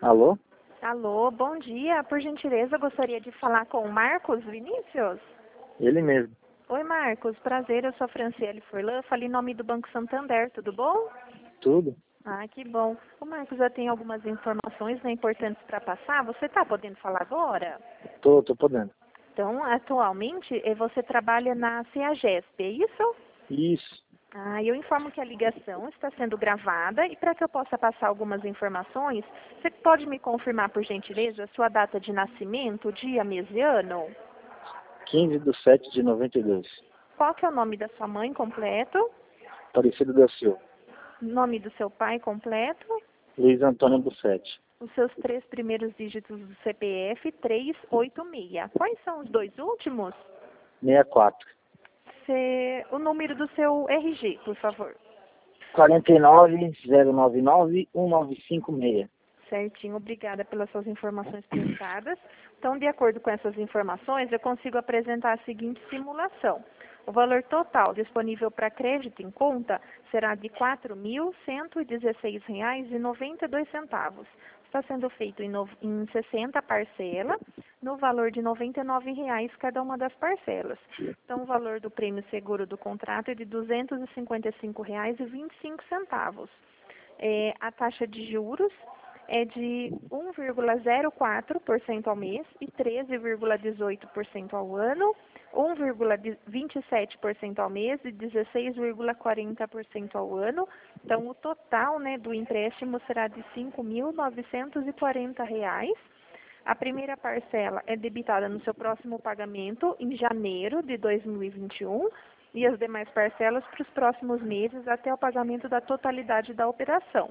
Alô? Alô, bom dia. Por gentileza, eu gostaria de falar com o Marcos Vinícius. Ele mesmo. Oi, Marcos. Prazer, eu sou a Franciele Furlan. Falei em nome do Banco Santander, tudo bom? Tudo? Ah, que bom. Ô, Marcos, eu tenho algumas informações, né, importantes para passar. Você está podendo falar agora? Tô podendo. Então, atualmente, você trabalha na CEAGESP, é isso? Isso. Ah, eu informo que a ligação está sendo gravada e para que eu possa passar algumas informações, você pode me confirmar, por gentileza, a sua data de nascimento, dia, mês e ano? 15/7/92. Qual que é o nome da sua mãe completo? Aparecido da Silva. Nome do seu pai completo? Luiz Antônio Bussetti. Os seus 3 primeiros dígitos do CPF, 386. Quais são os 2 últimos? 64. O número do seu RG, por favor. 49/099/1956. Certinho, obrigada pelas suas informações prestadas. Então, de acordo com essas informações, eu consigo apresentar a seguinte simulação. O valor total disponível para crédito em conta será de R$ 4.116,92. Está sendo feito em 60 parcelas, no valor de R$ 99,00 cada uma das parcelas. Então, o valor do prêmio seguro do contrato é de R$ 255,25. A taxa de juros é de 1,04% ao mês e 13,18% ao ano, 1,27% ao mês e 16,40% ao ano. Então, o total, né, do empréstimo será de R$ 5.940. A primeira parcela é debitada no seu próximo pagamento, em janeiro de 2021, e as demais parcelas para os próximos meses até o pagamento da totalidade da operação.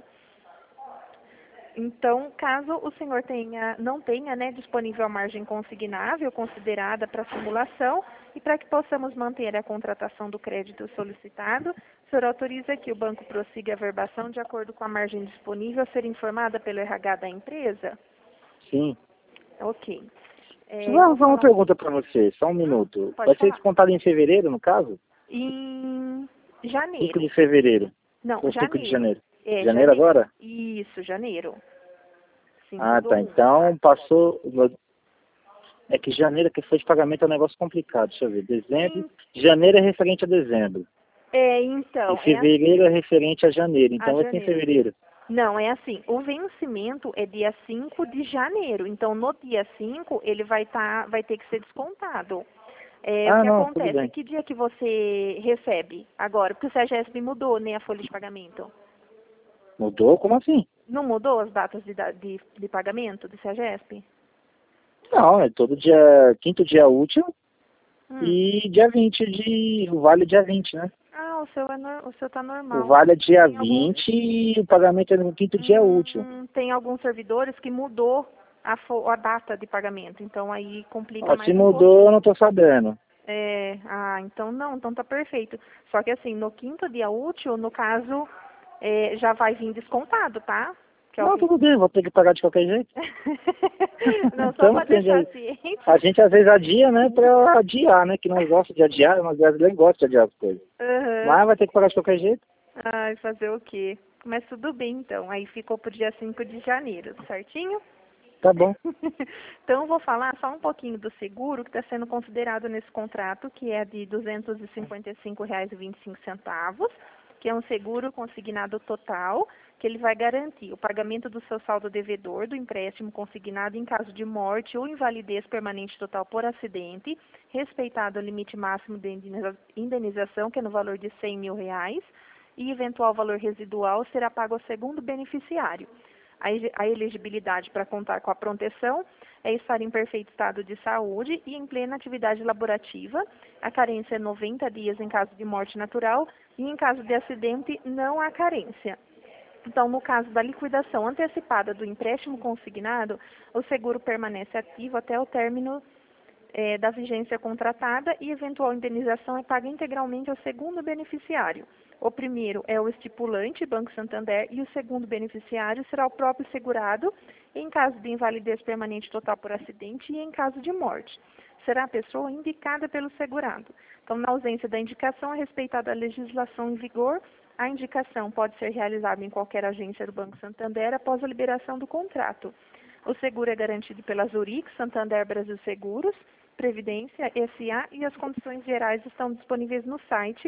Então, caso o senhor não tenha, né, disponível a margem consignável considerada para a simulação e para que possamos manter a contratação do crédito solicitado, o senhor autoriza que o banco prossiga a verbação de acordo com a margem disponível a ser informada pelo RH da empresa? Sim. Ok. Deixa eu fazer uma pergunta para você, só um minuto. Pode Vai ser falar. descontado em fevereiro, no caso? Em 5 janeiro. de fevereiro. Não, Ou 5 de janeiro? É, Janeiro agora? Isso, janeiro. 5 Ah, do tá. 1. Então passou. É que janeiro que foi de pagamento é um negócio complicado. Deixa eu ver. Dezembro. Janeiro é referente a dezembro. Então, E fevereiro é referente a janeiro. Então vai ser em janeiro. fevereiro. Não, é assim, o vencimento é dia 5 de janeiro, então no dia 5 ele vai ter que ser descontado. O que Não, tudo acontece? bem. Que dia que você recebe agora? Porque o CEAGESP mudou, né, a folha de pagamento. Mudou? Como assim? Não mudou as datas de pagamento do CEAGESP? Não, é todo dia, quinto dia útil E e dia 20 o vale é dia 20, né? o seu tá normal. O vale é dia Tem 20 e o pagamento é no quinto dia útil. Tem alguns servidores que mudou a data de pagamento, então aí complica mais Se um mudou, pouquinho. eu não tô sabendo. Então tá perfeito. Só que assim, no quinto dia útil, no caso, já vai vir descontado, tá? Que é o Não, que... tudo bem, vou ter que pagar de qualquer jeito. Não, só Então, para assim, deixar ciente. a gente às vezes adia, né, pra adiar, né, que nós gostamos de adiar, mas brasileiro gosta de adiar as coisas. Mas vai ter que pagar de qualquer jeito. Ai, fazer o quê? Mas tudo bem, então. Aí ficou pro dia 5 de janeiro, certinho? Tá bom. Então, eu vou falar só um pouquinho do seguro que está sendo considerado nesse contrato, que é de R$ 255,25, que é um seguro consignado total, que ele vai garantir o pagamento do seu saldo devedor do empréstimo consignado em caso de morte ou invalidez permanente total por acidente, respeitado o limite máximo de indenização, que é no valor de R$ 100.000, e eventual valor residual será pago ao segundo beneficiário. A elegibilidade para contar com a proteção é estar em perfeito estado de saúde e em plena atividade laborativa. A carência é 90 dias em caso de morte natural e em caso de acidente não há carência. Então, no caso da liquidação antecipada do empréstimo consignado, o seguro permanece ativo até o término da vigência contratada e eventual indenização é paga integralmente ao segundo beneficiário. O primeiro é o estipulante, Banco Santander, e o segundo beneficiário será o próprio segurado, em caso de invalidez permanente total por acidente e em caso de morte. Será a pessoa indicada pelo segurado. Então, na ausência da indicação, é respeitada a legislação em vigor, A indicação pode ser realizada em qualquer agência do Banco Santander após a liberação do contrato. O seguro é garantido pela Zurich, Santander Brasil Seguros, Previdência, SA e as condições gerais estão disponíveis no site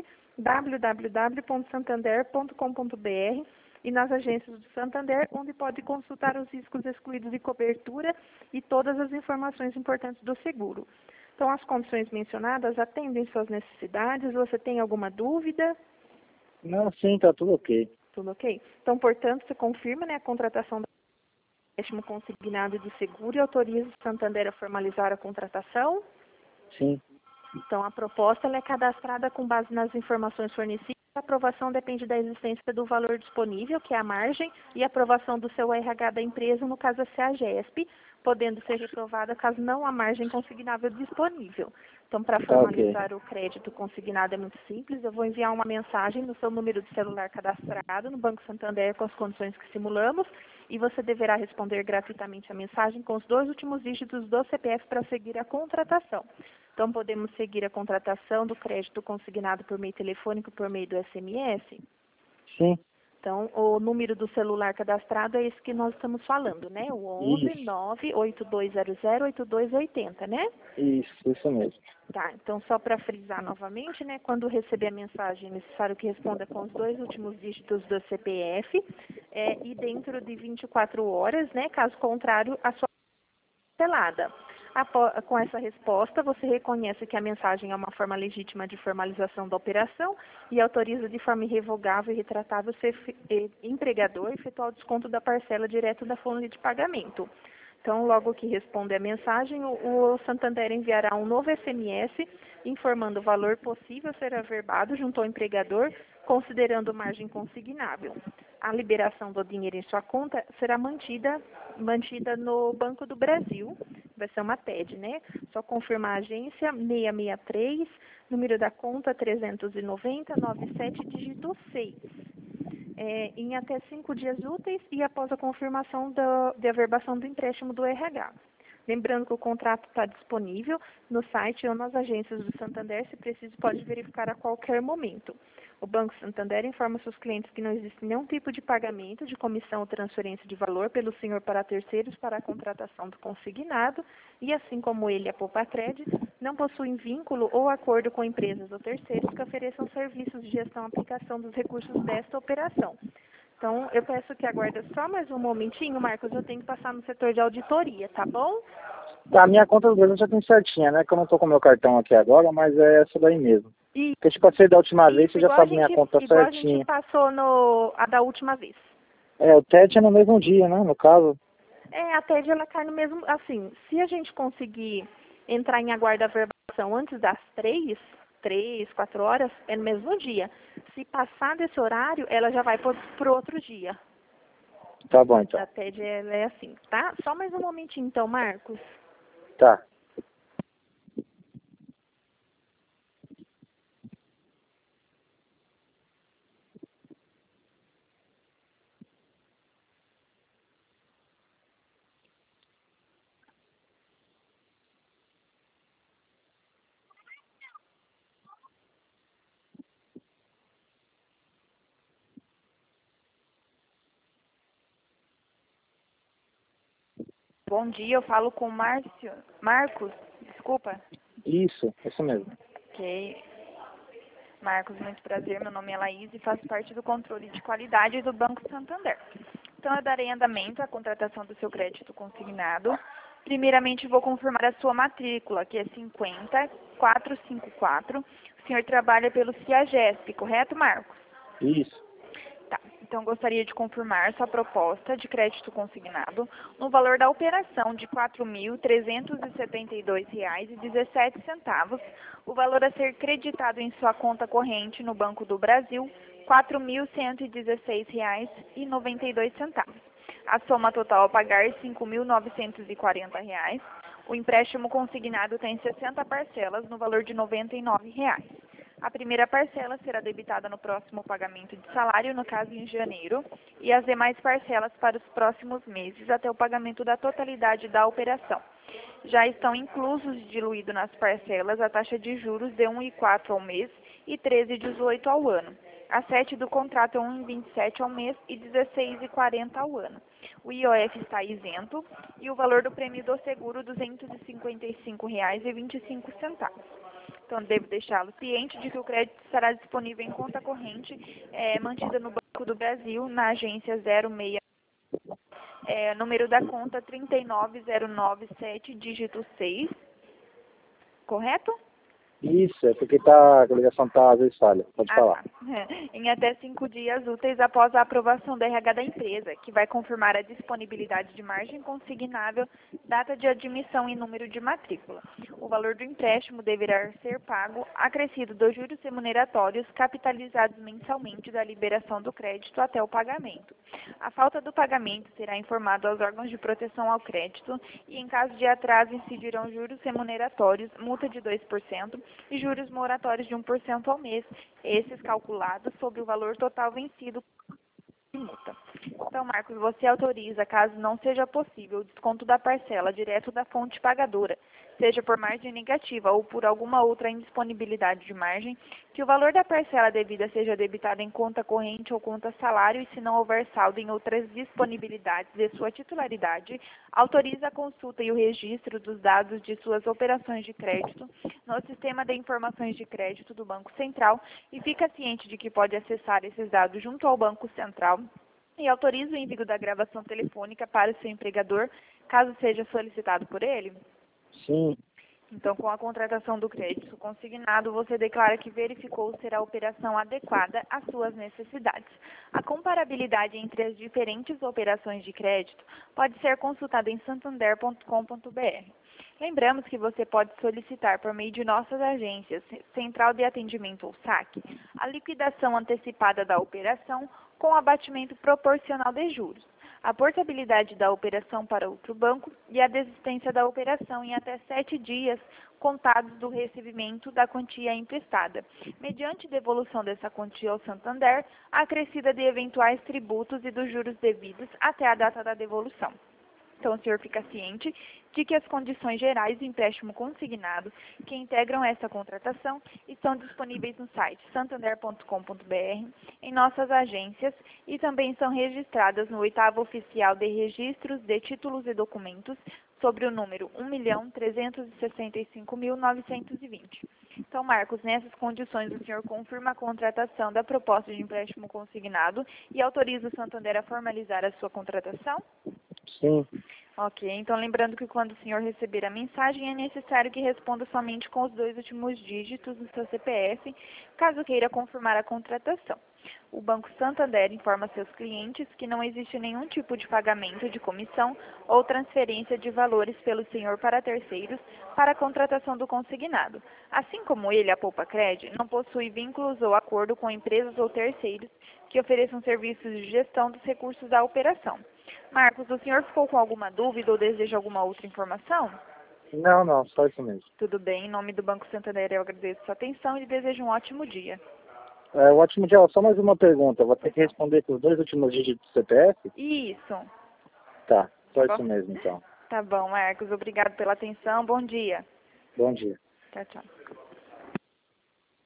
www.santander.com.br e nas agências do Santander, onde pode consultar os riscos excluídos de cobertura e todas as informações importantes do seguro. Então, as condições mencionadas atendem suas necessidades? Você tem alguma dúvida? Não, sim, tá tudo ok. Tudo ok? Então, portanto, você confirma, né, a contratação do empréstimo consignado de seguro e autoriza o Santander a formalizar a contratação? Sim, Então, a proposta ela é cadastrada com base nas informações fornecidas. A aprovação depende da existência do valor disponível, que é a margem, e a aprovação do seu RH da empresa, no caso a CEAGESP, podendo ser reprovada caso não há margem consignável disponível. Então, para tá ok. formalizar o crédito consignado é muito simples. Eu vou enviar uma mensagem no seu número de celular cadastrado no Banco Santander com as condições que simulamos e você deverá responder gratuitamente a mensagem com os 2 últimos dígitos do CPF para seguir a contratação. Então, podemos seguir a contratação do crédito consignado por meio telefônico, por meio do SMS? Sim, Então, o número do celular cadastrado é esse que nós estamos falando, né? O 11 isso, 98200 8280, né? isso mesmo. Tá, então só para frisar novamente, né? Quando receber a mensagem, é necessário que responda com os 2 últimos dígitos do CPF e dentro de 24 horas, né? Caso contrário, a sua cancelada. Com essa resposta, você reconhece que a mensagem é uma forma legítima de formalização da operação e autoriza de forma irrevogável e retratável o seu empregador efetuar o desconto da parcela direto da folha de pagamento. Então, logo que responder a mensagem, o Santander enviará um novo SMS informando o valor possível a ser averbado junto ao empregador, considerando margem consignável. A liberação do dinheiro em sua conta será mantida no Banco do Brasil, vai ser uma TED, né? Só confirmar a agência 663, número da conta 390-97, dígito 6. Em até 5 dias úteis e após a confirmação de averbação do empréstimo do RH. Lembrando que o contrato está disponível no site ou nas agências do Santander, se preciso pode verificar a qualquer momento. O Banco Santander informa seus clientes que não existe nenhum tipo de pagamento de comissão ou transferência de valor pelo senhor para terceiros para a contratação do consignado e, assim como ele, a Poupacred, não possuem vínculo ou acordo com empresas ou terceiros que ofereçam serviços de gestão e aplicação dos recursos desta operação. Então, eu peço que aguarde só mais um momentinho, Marcos, eu tenho que passar no setor de auditoria, tá bom? Tá, a minha conta do Brasil já tem certinha, né? Que eu não tô com o meu cartão aqui agora, mas é essa daí mesmo. E Porque tipo assim, da última vez você já igual sabe minha conta igual a gente certinha. passou a da última vez. O TED é no mesmo dia, né? No caso. A TED ela cai no mesmo, assim, se a gente conseguir entrar em aguardo da verbação antes das 3, 4 horas, é no mesmo dia. Se passar desse horário, ela já vai pro outro dia. Tá bom, então. A TED ela é assim, tá? Só mais um momentinho, então, Marcos. Tá. Bom dia, eu falo com o Marcos, desculpa. Isso mesmo. Ok. Marcos, muito prazer, meu nome é Laís e faço parte do controle de qualidade do Banco Santander. Então, eu darei andamento à contratação do seu crédito consignado. Primeiramente, vou confirmar a sua matrícula, que é 50454. O senhor trabalha pelo CIAGESP, correto, Marcos? Isso. Tá, então gostaria de confirmar sua proposta de crédito consignado no valor da operação de R$ 4.372,17. O valor a ser creditado em sua conta corrente no Banco do Brasil, R$ 4.116,92. A soma total a pagar R$ 5.940. O empréstimo consignado tem 60 parcelas no valor de R$ 99. A primeira parcela será debitada no próximo pagamento de salário, no caso em janeiro, e as demais parcelas para os próximos meses, até o pagamento da totalidade da operação. Já estão inclusos, diluído nas parcelas, a taxa de juros de 1,04 ao mês e 13,18 ao ano. A 7 do contrato é 1,27 ao mês e 16,40 ao ano. O IOF está isento e o valor do prêmio do seguro R$ 255,25. Então, devo deixá-lo ciente de que o crédito estará disponível em conta corrente mantida no Banco do Brasil, na agência 06, número da conta 39097, dígito 6, correto? Isso, é porque a ligação tá às vezes falha. Pode falar. Tá. Em até 5 dias úteis após a aprovação da RH da empresa, que vai confirmar a disponibilidade de margem consignável, data de admissão e número de matrícula. O valor do empréstimo deverá ser pago acrescido dos juros remuneratórios capitalizados mensalmente da liberação do crédito até o pagamento. A falta do pagamento será informado aos órgãos de proteção ao crédito e, em caso de atraso, incidirão juros remuneratórios, multa de 2% e juros moratórios de 1% ao mês, esses calculados sobre o valor total vencido de multa. Então, Marcos, você autoriza, caso não seja possível, o desconto da parcela direto da fonte pagadora, seja por margem negativa ou por alguma outra indisponibilidade de margem, que o valor da parcela devida seja debitado em conta corrente ou conta salário e, se não houver saldo em outras disponibilidades de sua titularidade, autoriza a consulta e o registro dos dados de suas operações de crédito no Sistema de Informações de Crédito do Banco Central e fica ciente de que pode acessar esses dados junto ao Banco Central e autoriza o envio da gravação telefônica para o seu empregador, caso seja solicitado por ele? Sim. Então, com a contratação do crédito consignado, você declara que verificou ser a operação adequada às suas necessidades. A comparabilidade entre as diferentes operações de crédito pode ser consultada em santander.com.br. Lembramos que você pode solicitar por meio de nossas agências, Central de Atendimento ou SAC, a liquidação antecipada da operação com abatimento proporcional de juros, a portabilidade da operação para outro banco e a desistência da operação em até 7 dias contados do recebimento da quantia emprestada, mediante devolução dessa quantia ao Santander, acrescida de eventuais tributos e dos juros devidos até a data da devolução. Então, o senhor fica ciente de que as condições gerais do empréstimo consignado que integram essa contratação estão disponíveis no site santander.com.br, em nossas agências e também são registradas no 8º Oficial de Registros de Títulos e Documentos sobre o número 1.365.920. Então, Marcos, nessas condições o senhor confirma a contratação da proposta de empréstimo consignado e autoriza o Santander a formalizar a sua contratação? Sim. Ok, então lembrando que quando o senhor receber a mensagem é necessário que responda somente com os 2 últimos dígitos do seu CPF, caso queira confirmar a contratação. O Banco Santander informa seus clientes que não existe nenhum tipo de pagamento de comissão ou transferência de valores pelo senhor para terceiros para a contratação do consignado. Assim como ele, a Poupacred, não possui vínculos ou acordo com empresas ou terceiros que ofereçam serviços de gestão dos recursos da operação. Marcos, o senhor ficou com alguma dúvida ou deseja alguma outra informação? Não, só isso mesmo. Tudo bem, em nome do Banco Santander eu agradeço sua atenção e desejo um ótimo dia. Um ótimo dia. Só mais uma pergunta. Vou ter que responder com os 2 últimos dígitos do CPF? Isso. Tá, só Tá isso bom? mesmo então. Tá bom, Marcos. Obrigado pela atenção. Bom dia. Bom dia. Tchau, tchau.